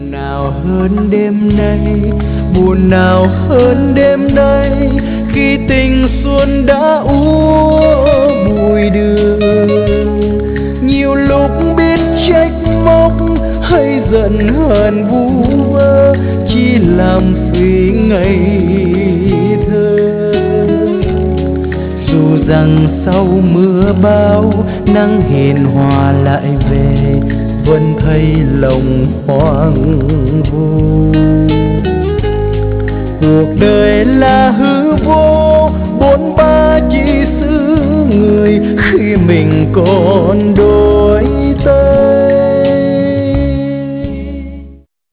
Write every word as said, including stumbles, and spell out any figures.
nào hơn đêm nay, buồn nào hơn đêm nay, khi tình xuân đã úa bụi đường. Nhiều lúc biết trách móc hay giận hờn vu vơ, chỉ làm phí ngày thơ. Dù rằng sau mưa bão nắng hiền hòa lại về, vẫn thấy lòng hoang vu. Cuộc đời là hư vô, bốn ba chỉ xứ người khi mình còn đôi